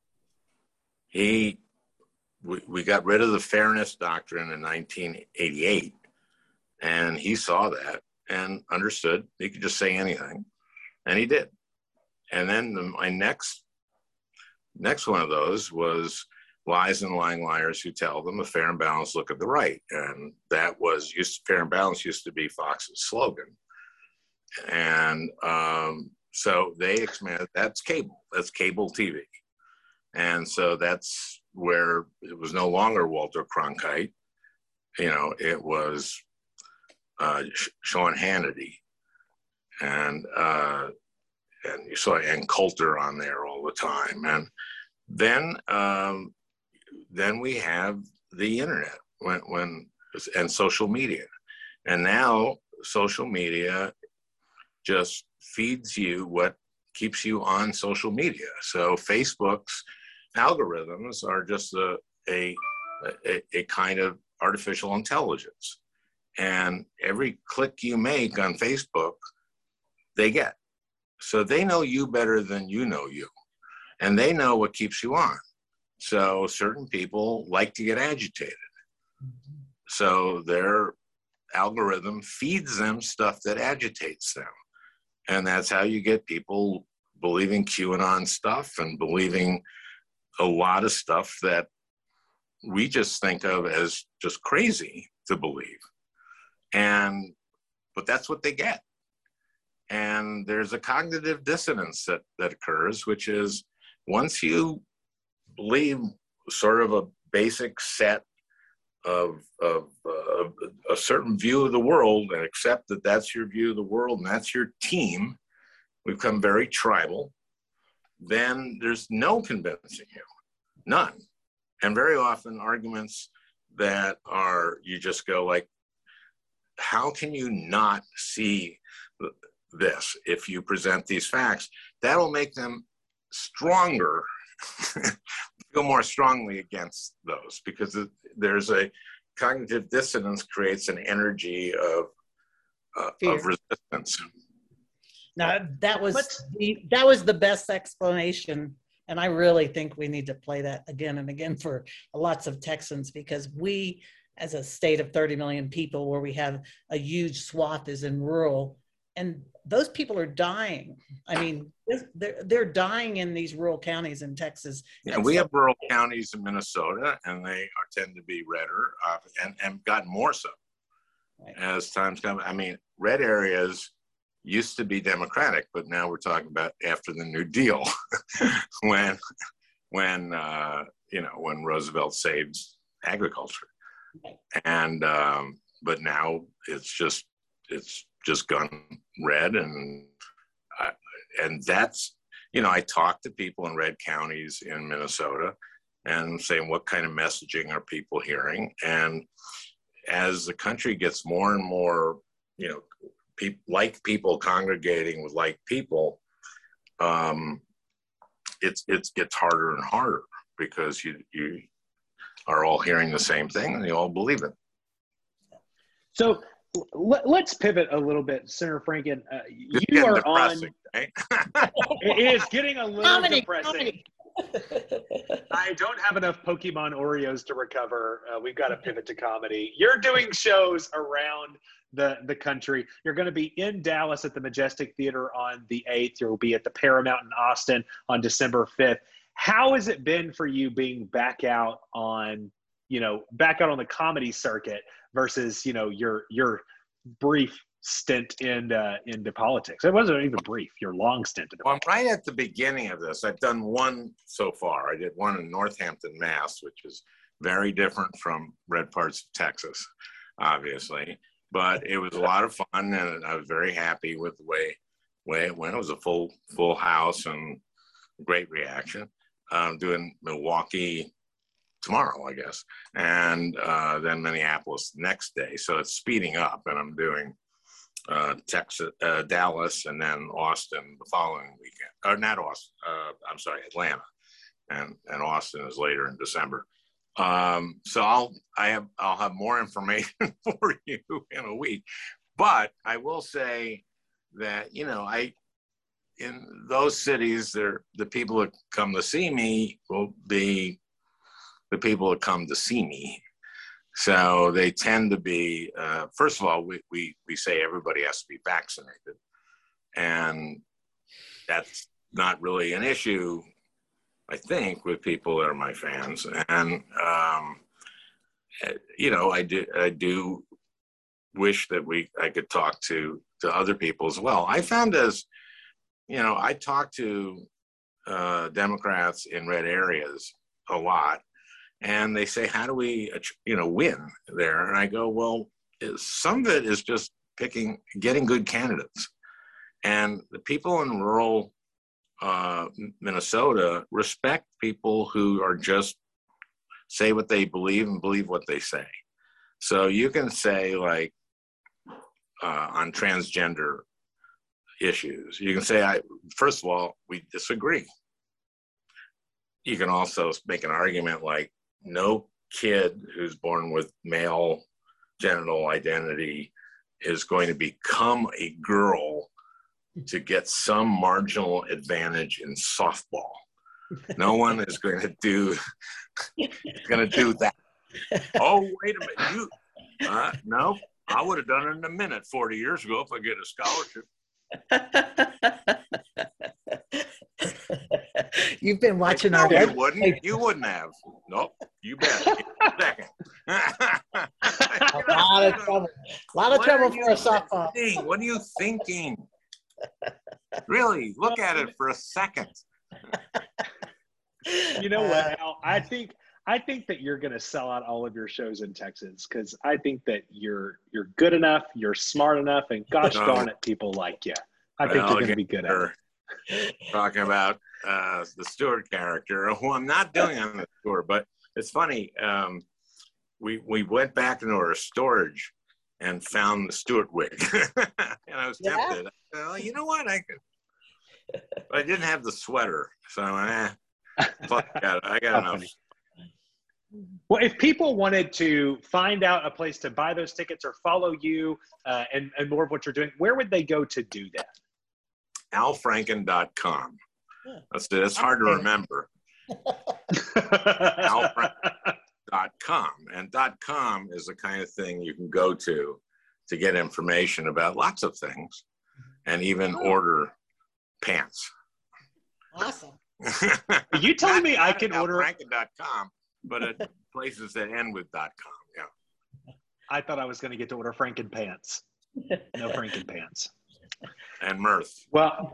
Speaker 3: We got rid of the fairness doctrine in 1988. And he saw that and understood he could just say anything. And he did. And then my next one of those was Lies and Lying Liars Who Tell Them, a fair and balanced look at the right. And that was fair and balanced used to be Fox's slogan. And so they expanded, that's cable TV. And so that's where it was no longer Walter Cronkite, it was Sean Hannity. And you saw Ann Coulter on there all the time. And then we have the internet and social media. And now social media just feeds you what keeps you on social media. So Facebook's algorithms are just a kind of artificial intelligence. And every click you make on Facebook, they get. So they know you better than you know you. And they know what keeps you on. So certain people like to get agitated. So their algorithm feeds them stuff that agitates them. And that's how you get people believing QAnon stuff and believing a lot of stuff that we just think of as just crazy to believe. But that's what they get. And there's a cognitive dissonance that occurs, which is once you believe sort of a basic set of a certain view of the world and accept that that's your view of the world and that's your team, we become very tribal, then there's no convincing you, none. And very often arguments that are, you just go like, how can you not see this if you present these facts? That'll make them stronger, feel more strongly against those, because there's a cognitive dissonance creates an energy of resistance.
Speaker 1: Now that was the best explanation, and I really think we need to play that again and again for lots of Texans, because we, as a state of 30 million people, where we have a huge swath is in rural, and those people are dying. I mean, they're dying in these rural counties in Texas.
Speaker 3: Yeah, we have rural counties in Minnesota, and they tend to be redder, and gotten more so as times come. I mean, red areas used to be Democratic, but now we're talking about after the New Deal, when Roosevelt saved agriculture, and but now it's just gone red, and that's, I talk to people in red counties in Minnesota and saying, what kind of messaging are people hearing? And as the country gets more and more, like people congregating with like people, it gets harder and harder, because you are all hearing the same thing and you all believe it.
Speaker 2: So Let's pivot a little bit, Senator Franken.
Speaker 3: Just
Speaker 2: You
Speaker 3: getting
Speaker 2: are
Speaker 3: depressing,
Speaker 2: on.
Speaker 3: right?
Speaker 2: It is getting a little
Speaker 1: Comedy,
Speaker 2: depressing.
Speaker 1: comedy.
Speaker 2: I don't have enough Pokemon Oreos to recover. We've got to pivot to comedy. You're doing shows around the country. You're going to be in Dallas at the Majestic Theater on the 8th. You'll be at the Paramount in Austin on December 5th. How has it been for you being back out on the comedy circuit versus, your brief stint into politics? It wasn't even brief, your long stint into
Speaker 3: Well, I'm
Speaker 2: politics.
Speaker 3: right at the beginning of this. I've done one so far. I did one in Northampton, Mass, which is very different from red parts of Texas, obviously. But it was a lot of fun, and I was very happy with the way it went. It was a full house and great reaction. I'm doing Milwaukee tomorrow, I guess, and then Minneapolis the next day. So it's speeding up, and I'm doing Texas, Dallas, and then Austin the following weekend. Or not Austin. I'm sorry, Atlanta, and Austin is later in December. So I'll have more information for you in a week. But I will say that in those cities, the people that come to see me will be the people that come to see me. So they tend to be, first of all, we say everybody has to be vaccinated. And that's not really an issue, I think, with people that are my fans. And, I do wish that I could talk to other people as well. I found I talk to Democrats in red areas a lot. And they say, how do we, win there? And I go, well, some of it is just getting good candidates. And the people in rural Minnesota respect people who are just say what they believe and believe what they say. So you can say, like, on transgender issues, you can say, first of all, we disagree. You can also make an argument like, no kid who's born with male genital identity is going to become a girl to get some marginal advantage in softball. No one is going to do that. Oh, wait a minute. No, I would have done it in a minute 40 years ago if I get a scholarship.
Speaker 1: You've been watching
Speaker 3: our.
Speaker 1: You
Speaker 3: You wouldn't have. Nope. You bet. Second.
Speaker 1: A lot of trouble. A lot of trouble for a softball.
Speaker 3: What are you thinking? Really, look at it for a second.
Speaker 2: You know what, Al? I think that you're going to sell out all of your shows in Texas because I think that you're good enough, you're smart enough, and gosh darn it, people like you. I think you're going to be good at it.
Speaker 3: Talking about the Stewart character, who I'm not doing on the tour, but it's funny. We went back into our storage and found the Stewart wig, and I was tempted. Well, you know what? I didn't have the sweater, so I got enough.
Speaker 2: Funny. Well, if people wanted to find out a place to buy those tickets or follow you and more of what you're doing, where would they go to do that?
Speaker 3: alfranken.com. That's it. It's hard to remember. alfranken.com. And .com is the kind of thing you can go to get information about lots of things and even order pants.
Speaker 1: Awesome.
Speaker 2: Are you telling me I can order
Speaker 3: alfranken.com, but at places that end with .com. Yeah.
Speaker 2: I thought I was going to get to order Franken pants. No Franken pants.
Speaker 3: And mirth.
Speaker 2: Well,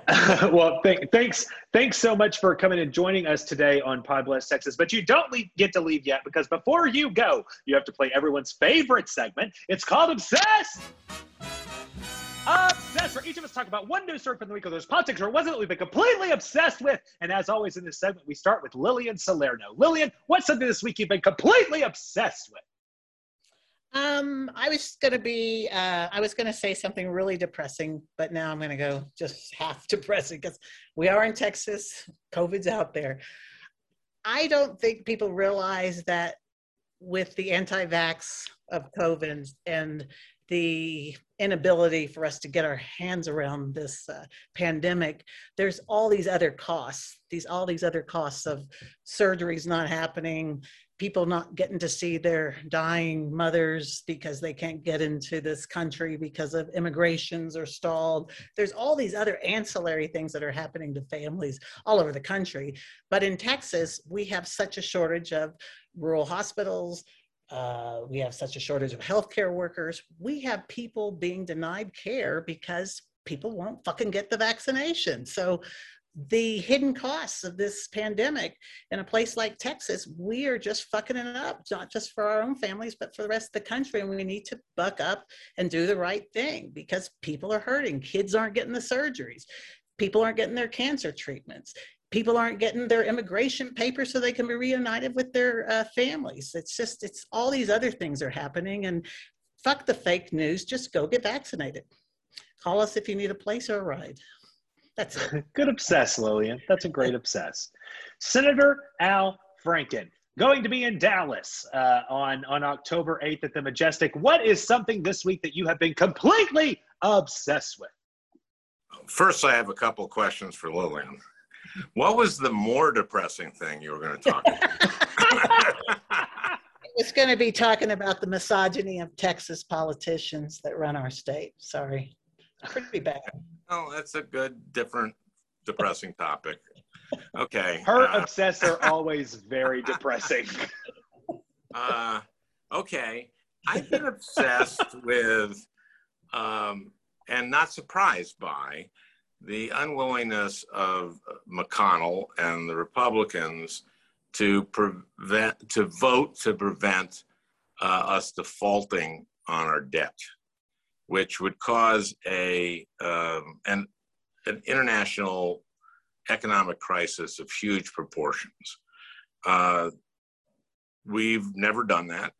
Speaker 2: thanks so much for coming and joining us today on Pod Bless Texas. But you don't get to leave yet, because before you go, you have to play everyone's favorite segment. It's called Obsessed. Obsessed, where each of us talk about one news story from the week, or there's politics or wasn't that we've been completely obsessed with. And as always in this segment, we start with Lillian Salerno. Lillian, what's something this week you've been completely obsessed with?
Speaker 1: I was gonna say something really depressing, but now I'm gonna go just half depressing because we are in Texas. COVID's out there. I don't think people realize that with the anti-vax of COVID and the inability for us to get our hands around this pandemic, there's all these other costs, all these other costs of surgeries not happening, people not getting to see their dying mothers because they can't get into this country because of immigrations are stalled. There's all these other ancillary things that are happening to families all over the country. But in Texas, we have such a shortage of rural hospitals. We have such a shortage of healthcare workers. We have people being denied care because people won't fucking get the vaccination. So the hidden costs of this pandemic in a place like Texas, we are just fucking it up, not just for our own families, but for the rest of the country. And we need to buck up and do the right thing because people are hurting. Kids aren't getting the surgeries. People aren't getting their cancer treatments. People aren't getting their immigration papers so they can be reunited with their families. It's all these other things are happening, and fuck the fake news. Just go get vaccinated. Call us if you need a place or a ride. That's it.
Speaker 2: Good obsess, Lillian. That's a great obsess. Senator Al Franken, going to be in Dallas on October 8th at the Majestic. What is something this week that you have been completely obsessed with?
Speaker 3: First, I have a couple of questions for Lillian. What was the more depressing thing you were going to talk about?
Speaker 1: It's going to be talking about the misogyny of Texas politicians that run our state. Sorry. Pretty bad.
Speaker 3: Oh, that's a good, different, depressing topic. Okay.
Speaker 2: Her obsessed are always very depressing.
Speaker 3: Okay. I've been obsessed with, and not surprised by, the unwillingness of McConnell and the Republicans to vote to prevent us defaulting on our debt, which would cause an international economic crisis of huge proportions. We've never done that.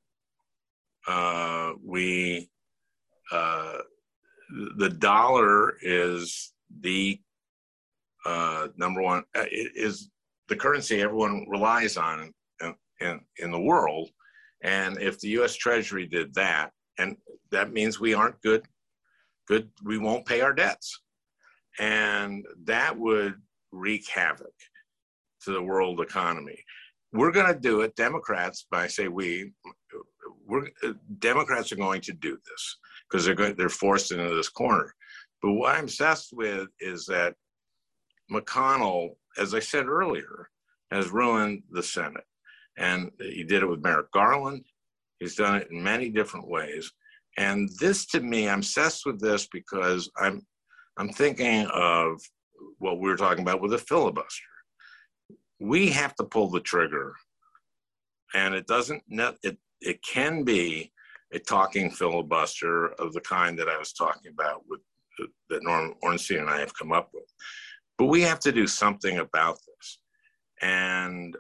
Speaker 3: The dollar is the number one, is the currency everyone relies on in the world. And if the US Treasury did that, and that means we aren't good, we won't pay our debts. And that would wreak havoc to the world economy. We're going to do it. Democrats, when I say Democrats are going to do this because they're forced into this corner. But what I'm obsessed with is that McConnell, as I said earlier, has ruined the Senate. And he did it with Merrick Garland. He's done it in many different ways. And this, to me, I'm obsessed with this because I'm thinking of what we were talking about with a filibuster. We have to pull the trigger. And it can be a talking filibuster of the kind that I was talking about that Norm Ornstein and I have come up with. But we have to do something about this. And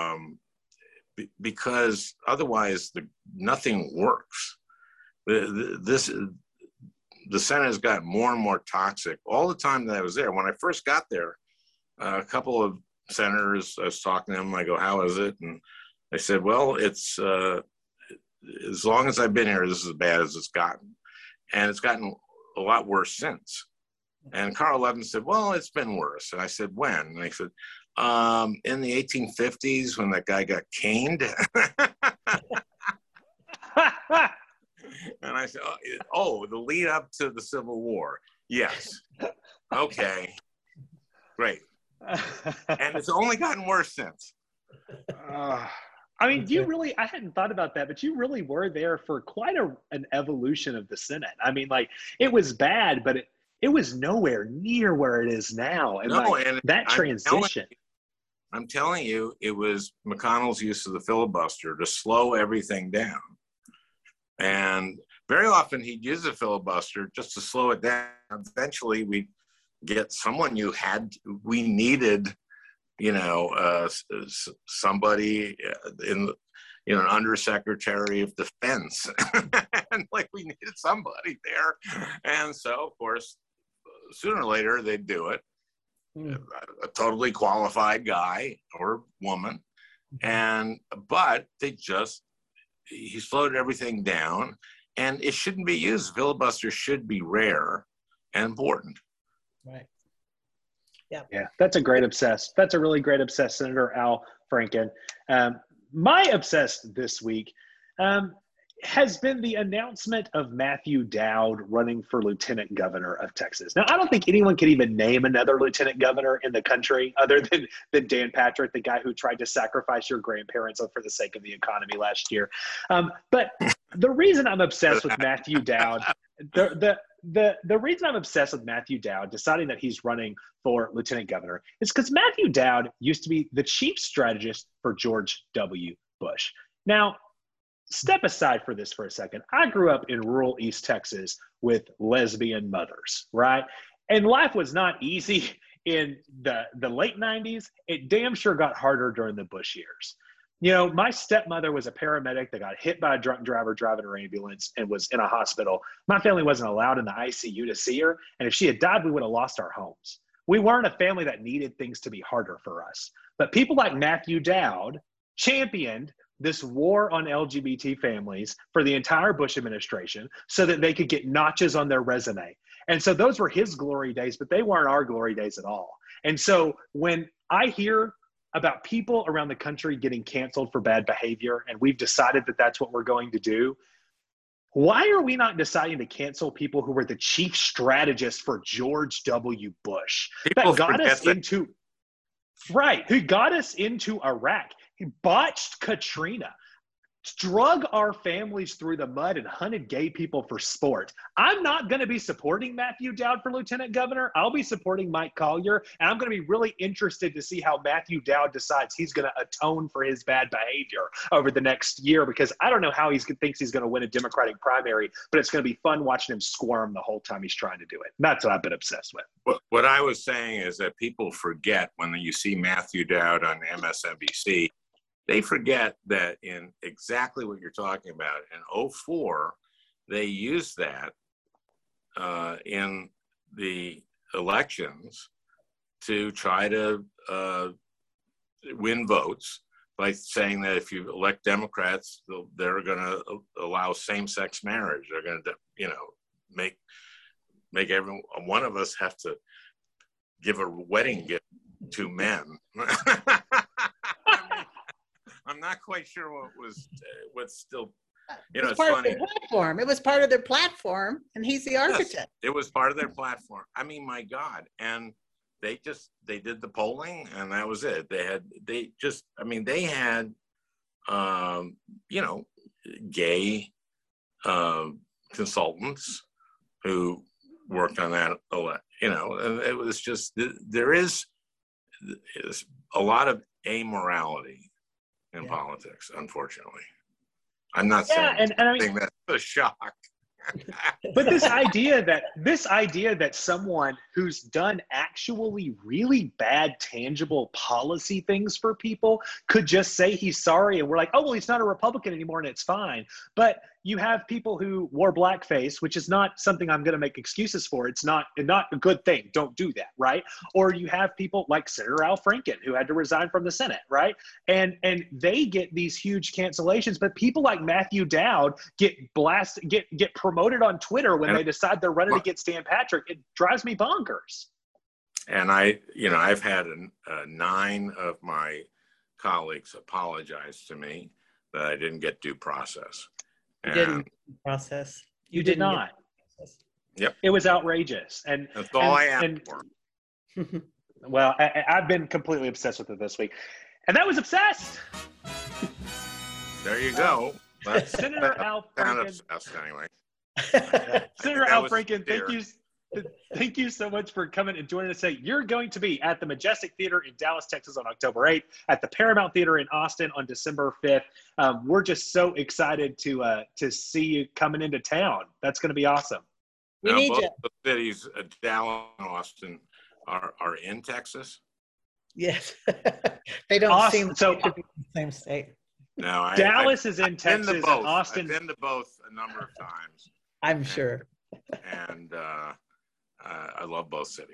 Speaker 3: because otherwise nothing works. The Senate has got more and more toxic. All the time that I was there, when I first got there, a couple of senators, I was talking to them, I go, how is it? And they said, well, it's, as long as I've been here, this is as bad as it's gotten. And it's gotten a lot worse since. And Carl Levin said, well, it's been worse. And I said, when? And I said, in the 1850s when that guy got caned. And I said, oh, the lead up to the Civil War. Yes. Okay. Great. And it's only gotten worse since.
Speaker 2: I mean, I hadn't thought about that, but you really were there for quite an evolution of the Senate. I mean, like, it was bad, but it was nowhere near where it is now. And, and that transition.
Speaker 3: I'm telling you, it was McConnell's use of the filibuster to slow everything down. And very often he'd use a filibuster just to slow it down. Eventually we'd get someone we needed, somebody in, an undersecretary of defense. And like we needed somebody there. And so, of course, sooner or later they'd do it. A totally qualified guy or woman. But he slowed everything down. and it shouldn't be used. Filibuster should be rare and important.
Speaker 1: Right.
Speaker 2: Yeah, that's a great obsessed. That's a really great obsessed, Senator Al Franken. My obsessed this week has been the announcement of Matthew Dowd running for lieutenant governor of Texas. Now, I don't think anyone can even name another lieutenant governor in the country other than Dan Patrick, the guy who tried to sacrifice your grandparents for the sake of the economy last year. But the reason I'm obsessed with Matthew Dowd, the reason I'm obsessed with Matthew Dowd deciding that he's running for lieutenant governor is because Matthew Dowd used to be the chief strategist for George W. Bush. Now, step aside for this for a second. I grew up in rural East Texas with lesbian mothers, right? And life was not easy in the late 90s. It damn sure got harder during the Bush years. You know, my stepmother was a paramedic that got hit by a drunk driver driving her ambulance and was in a hospital. My family wasn't allowed in the ICU to see her. And if she had died, we would have lost our homes. We weren't a family that needed things to be harder for us. But people like Matthew Dowd championed this war on LGBT families for the entire Bush administration so that they could get notches on their resume. And so those were his glory days, but they weren't our glory days at all. And so when I hear about people around the country getting canceled for bad behavior, and we've decided that that's what we're going to do, why are we not deciding to cancel people who were the chief strategist for George W. Bush?
Speaker 3: People
Speaker 2: that got us
Speaker 3: forget
Speaker 2: into, right, who got us into Iraq. He botched Katrina, drug our families through the mud, and hunted gay people for sport. I'm not going to be supporting Matthew Dowd for lieutenant governor. I'll be supporting Mike Collier, and I'm going to be really interested to see how Matthew Dowd decides he's going to atone for his bad behavior over the next year, because I don't know how he thinks he's going to win a Democratic primary, but it's going to be fun watching him squirm the whole time he's trying to do it. That's what I've been obsessed with.
Speaker 3: What I was saying is that people forget when you see Matthew Dowd on MSNBC, they forget that in exactly what you're talking about, in 2004, they used that in the elections to try to win votes by saying that if you elect Democrats, they're going to allow same-sex marriage. They're going to, make every one of us have to give a wedding gift to men. I'm not quite sure what's still, it's funny.
Speaker 1: Platform. It was part of their platform, and he's the architect.
Speaker 3: Yes, it was part of their platform. I mean, my God. And they did the polling, and that was it. They had gay consultants who worked on that, and it was just, there is a lot of amorality in politics, unfortunately. I'm not saying that's a shock.
Speaker 2: But this idea that someone who's done actually really bad, tangible policy things for people could just say he's sorry, and we're like, oh, well, he's not a Republican anymore and it's fine. But you have people who wore blackface, which is not something I'm going to make excuses for. It's not a good thing. Don't do that, right? Or you have people like Senator Al Franken, who had to resign from the Senate, right? And they get these huge cancellations. But people like Matthew Dowd get blasted, get promoted on Twitter when they decide they're running against Dan Patrick. It drives me bonkers.
Speaker 3: And I've had 9 of my colleagues apologize to me that I didn't get due process.
Speaker 1: You didn't process.
Speaker 2: You did not.
Speaker 3: Yep.
Speaker 2: It was outrageous. And
Speaker 3: that's all I asked for.
Speaker 2: Well, I've been completely obsessed with it this week. And that was Obsessed.
Speaker 3: There you go.
Speaker 2: Senator Al Franken.
Speaker 3: Obsessed anyway.
Speaker 2: Senator Al Franken, thank you so much for coming and joining us today. You're going to be at the Majestic Theater in Dallas, Texas on October 8th, at the Paramount Theater in Austin on December 5th. We're just so excited to see you coming into town. That's going to be awesome.
Speaker 1: We need
Speaker 3: both
Speaker 1: you.
Speaker 3: The cities, Dallas and Austin, are in Texas.
Speaker 1: Yes. They don't seem to be in the same state.
Speaker 3: No,
Speaker 2: Dallas is in Texas. And Austin.
Speaker 3: I've been to both a number of times.
Speaker 1: I'm sure.
Speaker 3: And I love both cities.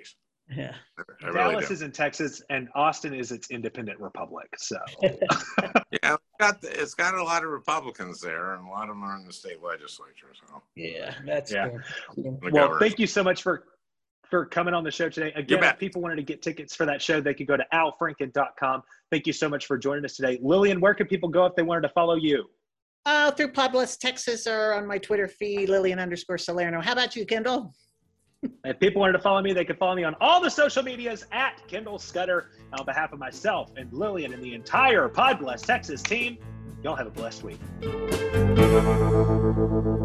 Speaker 1: Yeah.
Speaker 3: I really
Speaker 2: Dallas
Speaker 3: do.
Speaker 2: is in Texas, and Austin is its independent republic. So
Speaker 3: Yeah, it's got a lot of Republicans there, and a lot of them are in the state legislature. So
Speaker 1: Yeah, that's
Speaker 2: Yeah.
Speaker 1: true.
Speaker 3: the
Speaker 2: well,
Speaker 3: governors.
Speaker 2: thank you so much for coming on the show today. Again,
Speaker 3: bet.
Speaker 2: if people wanted to get tickets for that show, they could go to alfranken.com. Thank you so much for joining us today. Lillian, where could people go if they wanted to follow you?
Speaker 1: Through Publius, Texas, or on my Twitter feed, Lillian_Salerno. How about you, Kendall?
Speaker 2: If people wanted to follow me, they could follow me on all the social medias at Kendall Scudder. On behalf of myself and Lillian and the entire Pod Bless Texas team, y'all have a blessed week.